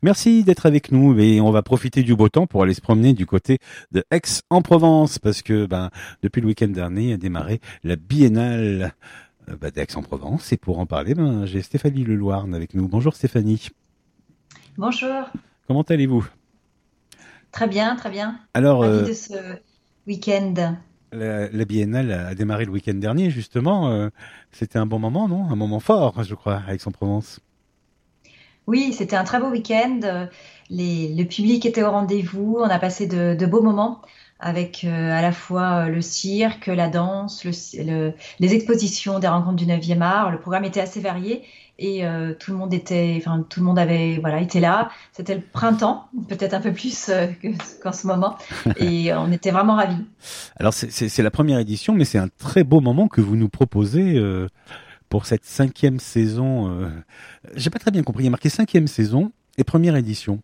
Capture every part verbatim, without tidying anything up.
Merci d'être avec nous et on va profiter du beau temps pour aller se promener du côté de Aix-en-Provence parce que ben depuis le week-end dernier a démarré la biennale euh, ben, d'Aix-en-Provence et pour en parler ben j'ai Stéphanie Leloirne avec nous. Bonjour Stéphanie. Bonjour, Comment allez-vous? très bien, très bien. Alors Ravi euh, de ce week-end. la, la biennale a démarré le week-end dernier justement. Euh, c'était un bon moment, non? Un moment fort, je crois, à Aix-en-Provence. Oui, c'était un très beau week-end. Euh, Les, le public était au rendez-vous. On a passé de, de beaux moments avec euh, à la fois euh, le cirque, la danse, le, ci- le- les expositions des rencontres du neuvième art. Le programme était assez varié et euh, tout le monde était, enfin tout le monde avait, voilà, était là. C'était le printemps, peut-être un peu plus euh, que- qu'en ce moment, et on était vraiment ravis. Alors c'est c'est- c'est la première édition, mais c'est un très beau moment que vous nous proposez. Euh, pour cette cinquième saison. Euh, j'ai pas très bien compris. Il y a marqué cinquième saison et première édition.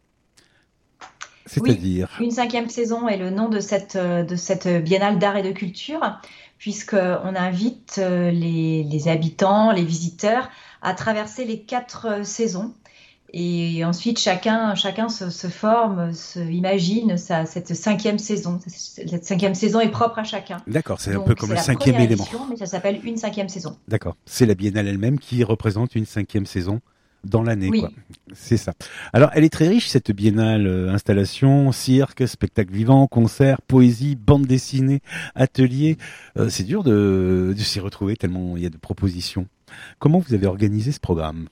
Oui, C'est-à-dire, une cinquième saison est le nom de cette, euh, de cette biennale d'art et de culture, puisqu'on invite euh, les, les habitants, les visiteurs à traverser les quatre euh, saisons. Et ensuite, chacun, chacun se, se forme, se imagine sa, cette cinquième saison. Cette cinquième saison est propre à chacun. d'accord, c'est un peu Donc, comme c'est le la cinquième première élément. édition, mais ça s'appelle une cinquième saison. D'accord, c'est la biennale elle-même qui représente une cinquième saison dans l'année, quoi. Oui. C'est ça. Alors, elle est très riche cette biennale. Euh, installation, cirque, spectacle vivant, concert, poésie, bande dessinée, atelier. Euh, c'est dur de, de s'y retrouver tellement il y a de propositions. Comment vous avez organisé ce programme?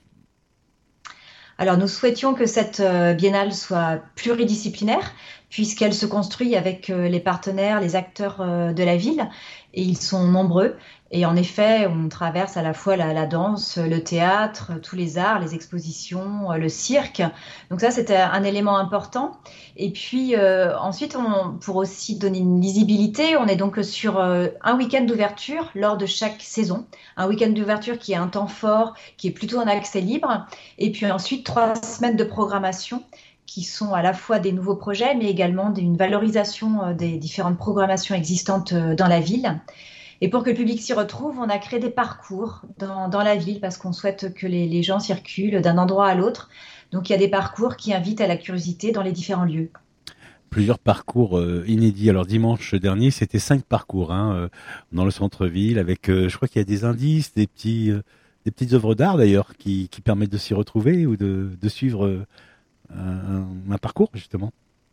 Alors, nous souhaitions que cette euh, biennale soit pluridisciplinaire, puisqu'elle se construit avec euh, les partenaires, les acteurs euh, de la ville, et ils sont nombreux. Et en effet, on traverse à la fois la, la danse, le théâtre, tous les arts, les expositions, euh, le cirque. Donc ça, c'était un élément important. Et puis euh, ensuite, on, pour aussi donner une lisibilité, on est donc sur euh, un week-end d'ouverture lors de chaque saison. Un week-end d'ouverture qui est un temps fort, qui est plutôt un accès libre. Et puis ensuite, trois semaines de programmation qui sont à la fois des nouveaux projets, mais également une valorisation euh, des différentes programmations existantes euh, dans la ville. Et pour que le public s'y retrouve, on a créé des parcours dans, dans la ville parce qu'on souhaite que les, les gens circulent d'un endroit à l'autre. Donc il y a des parcours qui invitent à la curiosité dans les différents lieux. Plusieurs parcours euh, inédits. Alors dimanche dernier, c'était cinq parcours hein, euh, dans le centre-ville avec, euh, je crois qu'il y a des indices, des petits, euh, des petites œuvres d'art d'ailleurs qui, qui permettent de s'y retrouver ou de, de suivre euh, un, un parcours justement.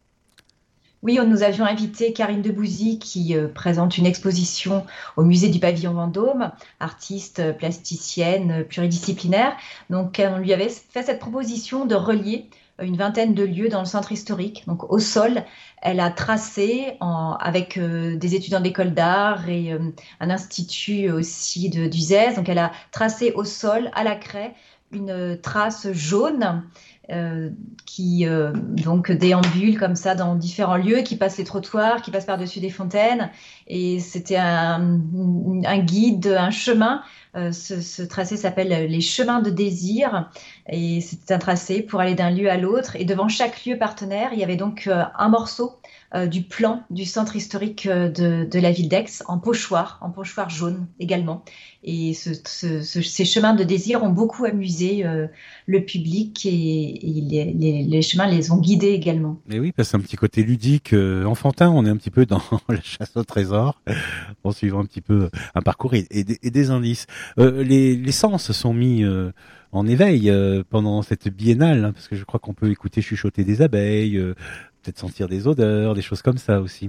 Oui, nous avions invité Karine Debouzy qui euh, présente une exposition au musée du Pavillon Vendôme, artiste euh, plasticienne euh, pluridisciplinaire. Donc, euh, on lui avait fait cette proposition de relier euh, une vingtaine de lieux dans le centre historique. Donc, au sol, elle a tracé en- avec euh, des étudiants d'école d'art et euh, un institut aussi de, d'Uzès. Donc, elle a tracé au sol, à la craie, une euh, trace jaune euh, qui euh, donc déambule comme ça dans différents lieux, qui passe les trottoirs, qui passe par-dessus des fontaines. Et c'était un, un guide, un chemin. Euh, ce, ce tracé s'appelle les chemins de désir. Et c'est un tracé pour aller d'un lieu à l'autre. Et devant chaque lieu partenaire, il y avait donc euh, un morceau euh, du plan du centre historique euh, de, de la ville d'Aix en pochoir, en pochoir jaune également. Et ce, ce, ce, ces chemins de désir ont beaucoup amusé euh, le public et, et les, les, les, chemins les ont guidés également. Mais oui, parce que c'est un petit côté ludique, euh, enfantin. On est un petit peu dans la chasse au trésor en suivant un petit peu un parcours et, et, et des indices. Euh, les, les sens sont mis euh, en éveil euh, pendant cette biennale, hein, parce que je crois qu'on peut écouter chuchoter des abeilles, euh, peut-être sentir des odeurs, des choses comme ça aussi.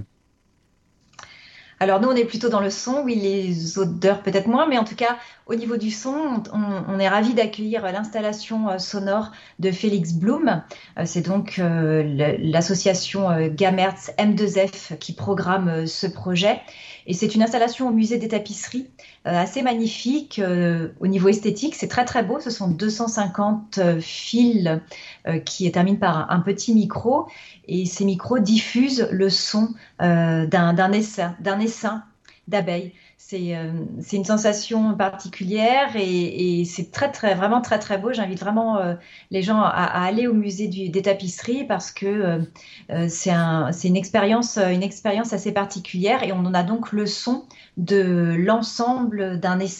Alors nous, on est plutôt dans le son, oui, les odeurs peut-être moins, mais en tout cas, au niveau du son, on, on est ravi d'accueillir l'installation euh, sonore de Félix Blum. Euh, c'est donc euh, l'association euh, Gamertz M deux F qui programme euh, ce projet. Et c'est une installation au musée des tapisseries euh, assez magnifique euh, au niveau esthétique. C'est très très beau. Ce sont deux cent cinquante euh, fils euh, qui terminent par un, un petit micro. Et ces micros diffusent le son euh, d'un d'un essaim, d'un essaim d'abeilles. C'est euh, c'est une sensation particulière et, et c'est très très vraiment très très beau. J'invite vraiment euh, les gens à, à aller au musée du, des tapisseries parce que euh, euh, c'est un c'est une expérience une expérience assez particulière et on en a donc le son de l'ensemble d'un essaim.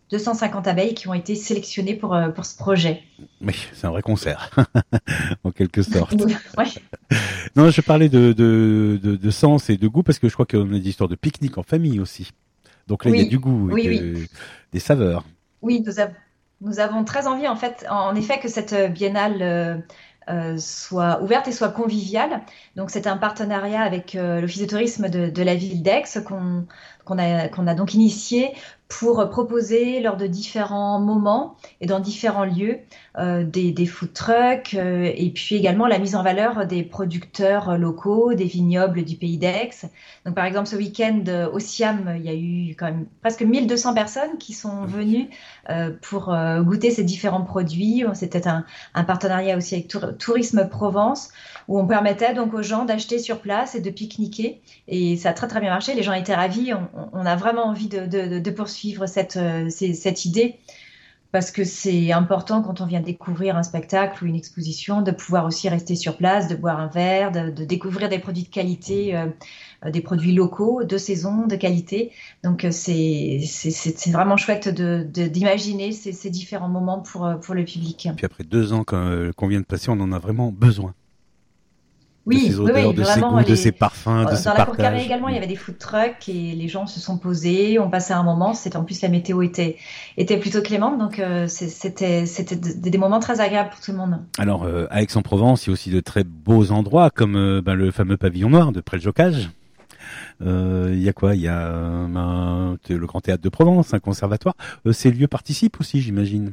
deux cent cinquante abeilles qui ont été sélectionnées pour, euh, pour ce projet. Oui, c'est un vrai concert, en quelque sorte. Ouais. Non, je parlais de, de, de, de sens et de goût parce que je crois qu'on a des histoires de pique-nique en famille aussi. Donc là, oui. il y a du goût, oui, et de, oui. des saveurs. Oui, nous, av- nous avons très envie, en fait, en effet, que cette biennale euh, euh, soit ouverte et soit conviviale. Donc, c'est un partenariat avec euh, l'Office de tourisme de, de la ville d'Aix qu'on qu'on a, qu'on a donc initié pour proposer lors de différents moments et dans différents lieux euh, des, des food trucks euh, et puis également la mise en valeur des producteurs locaux, des vignobles du pays d'Aix. Donc par exemple ce week-end au Siam, il y a eu quand même presque mille deux cents personnes qui sont venues euh, pour euh, goûter ces différents produits. C'était un, un partenariat aussi avec Tour- Tourisme Provence où on permettait donc aux gens d'acheter sur place et de pique-niquer. Et ça a très très bien marché, les gens étaient ravis. On, on a vraiment envie de, de, de poursuivre cette, cette idée parce que c'est important quand on vient découvrir un spectacle ou une exposition de pouvoir aussi rester sur place, de boire un verre, de, de découvrir des produits de qualité, euh, des produits locaux, de saison, de qualité. Donc c'est, c'est, c'est vraiment chouette de, de, d'imaginer ces, ces différents moments pour, pour le public. Puis après deux ans qu'on vient de passer, on en a vraiment besoin. Oui, de ces odeurs, oui, oui, de vraiment, ces goûts, les... de ces parfums, de dans ces la partages. cour carrée également, il y avait des food trucks et les gens se sont posés, on passait un moment. C'était en plus la météo était était plutôt clémente, donc euh, c'était c'était des, des moments très agréables pour tout le monde. Alors euh, à Aix-en-Provence, il y a aussi de très beaux endroits comme euh, ben, le fameux pavillon noir de Près-le-Jocage. Euh, il y a quoi Il y a euh, ben, le Grand Théâtre de Provence, un conservatoire. Euh, ces lieux participent aussi, j'imagine.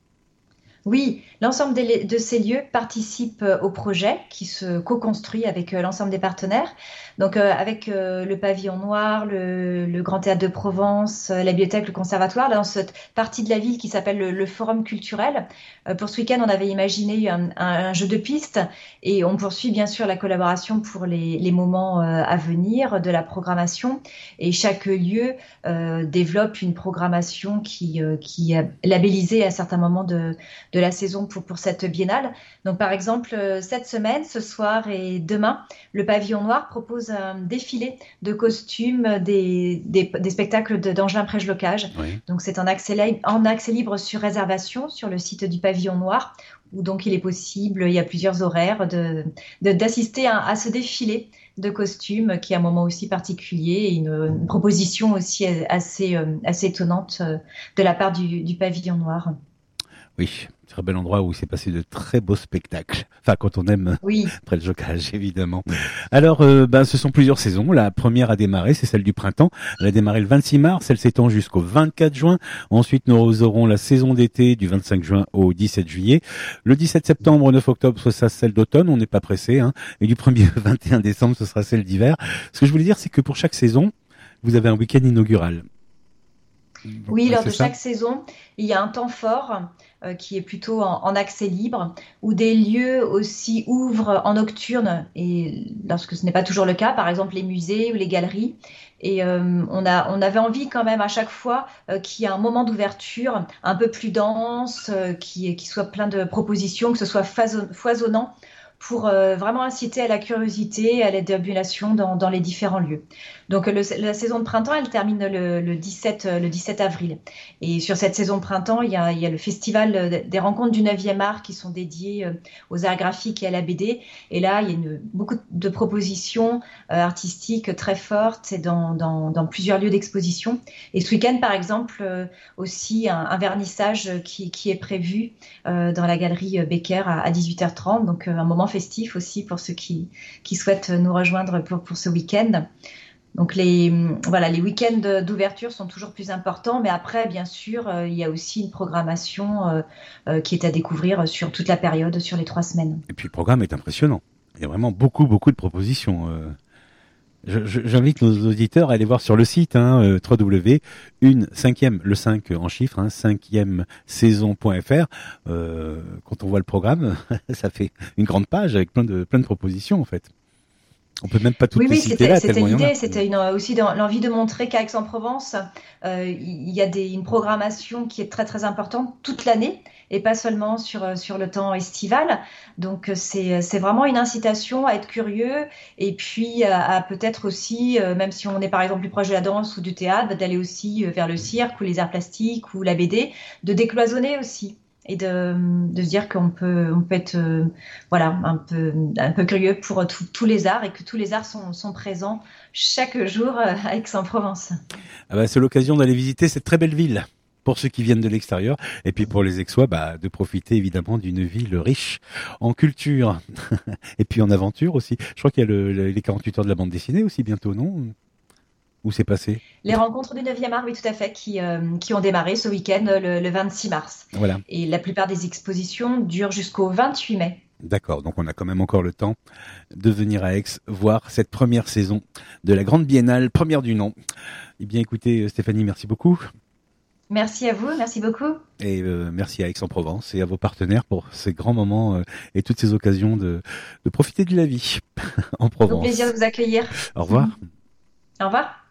Oui, l'ensemble des, de ces lieux participent au projet qui se co-construit avec l'ensemble des partenaires. Donc euh, avec euh, le pavillon noir, le, le Grand Théâtre de Provence, la bibliothèque, le conservatoire, dans cette partie de la ville qui s'appelle le, le Forum culturel. Euh, pour ce week-end, on avait imaginé un, un, un jeu de pistes et on poursuit bien sûr la collaboration pour les, les moments euh, à venir de la programmation. Et chaque lieu euh, développe une programmation qui, euh, qui est labellisée à certains moments de de la saison pour, pour cette biennale. Donc, par exemple, cette semaine, ce soir et demain, le Pavillon Noir propose un défilé de costumes des, des, des spectacles de, d'Angelin Près-le-Jocage. Oui. Donc, c'est en accès, en accès libre sur réservation sur le site du Pavillon Noir, où donc il est possible, il y a plusieurs horaires, de, de, d'assister à, à ce défilé de costumes qui est un moment aussi particulier et une, une proposition aussi assez, assez étonnante de la part du, du Pavillon Noir. Oui, très bel endroit où il s'est passé de très beaux spectacles. Enfin, quand on aime oui. Près-le-Jocage, évidemment. Alors, euh, ben, ce sont plusieurs saisons. La première a démarré, c'est celle du printemps. Elle a démarré le vingt-six mars, elle s'étend jusqu'au vingt-quatre juin. Ensuite, nous aurons la saison d'été du vingt-cinq juin au dix-sept juillet. Le dix-sept septembre au neuf octobre, ce sera celle d'automne, on n'est pas pressé. Hein. Et du premier au vingt et un décembre, ce sera celle d'hiver. Ce que je voulais dire, c'est que pour chaque saison, vous avez un week-end inaugural. Donc, oui, lors de ça. Chaque saison, il y a un temps fort euh, qui est plutôt en, en accès libre, où des lieux aussi ouvrent en nocturne, et lorsque ce n'est pas toujours le cas, par exemple les musées ou les galeries. Et euh, on, a, on avait envie quand même à chaque fois euh, qu'il y ait un moment d'ouverture un peu plus dense, euh, qui, qui soit plein de propositions, que ce soit foisonnant, pour euh, vraiment inciter à la curiosité, à la déambulation dans, dans les différents lieux. Donc le, la saison de printemps, elle termine le, le, dix-sept, le dix-sept avril. Et sur cette saison de printemps, il y a, il y a le festival des rencontres du neuvième art qui sont dédiées aux arts graphiques et à la B D. Et là, il y a une, beaucoup de propositions euh, artistiques très fortes dans, dans, dans plusieurs lieux d'exposition. Et ce week-end, par exemple, euh, aussi un, un vernissage qui, qui est prévu euh, dans la galerie Becker à, à dix-huit heures trente. Donc euh, un moment festif aussi pour ceux qui, qui souhaitent nous rejoindre pour, pour ce week-end. Donc les, voilà, les week-ends d'ouverture sont toujours plus importants, mais après, bien sûr, euh, il y a aussi une programmation euh, euh, qui est à découvrir sur toute la période, sur les trois semaines. Et puis le programme est impressionnant. Il y a vraiment beaucoup, beaucoup de propositions. Euh, je, je, j'invite nos auditeurs à aller voir sur le site hein, euh, w w w point une cinquième, le cinq en chiffres, hein, cinquième saison point f r. Euh, quand on voit le programme, ça fait une grande page avec plein de, plein de propositions en fait. On peut même pas toutes Oui, les oui, citer c'était là, c'était tellement il y en a. l'idée. C'était une, aussi dans l'envie de montrer qu'à Aix-en-Provence, euh, il y a des, une programmation qui est très très importante toute l'année et pas seulement sur, euh, sur le temps estival. Donc euh, c'est c'est vraiment une incitation à être curieux et puis à, à peut-être aussi, euh, même si on est par exemple plus proche de la danse ou du théâtre, d'aller aussi euh, vers le cirque ou les arts plastiques ou la B D, de décloisonner aussi. Et de, de se dire qu'on peut, on peut être euh, voilà, un peu, un peu curieux pour tout- tous les arts et que tous les arts sont, sont présents chaque jour euh, à Aix-en-Provence. Ah bah, c'est l'occasion d'aller visiter cette très belle ville pour ceux qui viennent de l'extérieur et puis pour les Aixois, bah, de profiter évidemment d'une ville riche en culture et puis en aventure aussi. Je crois qu'il y a le, le- les quarante-huit heures de la bande dessinée aussi bientôt, non? Où c'est passé? Les rencontres du neuvième art, oui, tout à fait, qui, euh, qui ont démarré ce week-end, le, le vingt-six mars. Voilà. Et la plupart des expositions durent jusqu'au vingt-huit mai. D'accord, donc on a quand même encore le temps de venir à Aix voir cette première saison de la Grande Biennale, première du nom. Eh bien écoutez Stéphanie, merci beaucoup Merci à vous, merci beaucoup. et euh, merci à Aix-en-Provence et à vos partenaires pour ces grands moments euh, et toutes ces occasions de, de profiter de la vie en Au plaisir Provence. de vous accueillir. Au revoir. Au revoir.